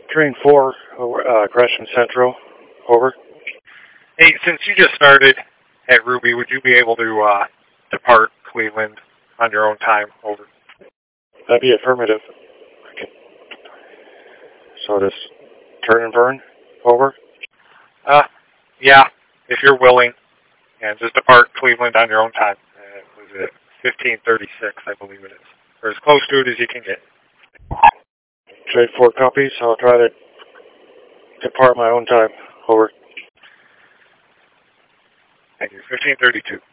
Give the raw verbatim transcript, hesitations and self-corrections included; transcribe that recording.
Train four, uh, Gresham Central, over. Hey, since you just started at Ruby, would you be able to uh, depart Cleveland on your own time? Over. That'd be affirmative. Okay. So just turn and burn, over. Uh, yeah, if you're willing, and just depart Cleveland on your own time. Uh, was it fifteen thirty-six, I believe it is, or as close to it as you can get. Trade four copies. I'll try to depart my own time, over. Thank you. fifteen thirty-two.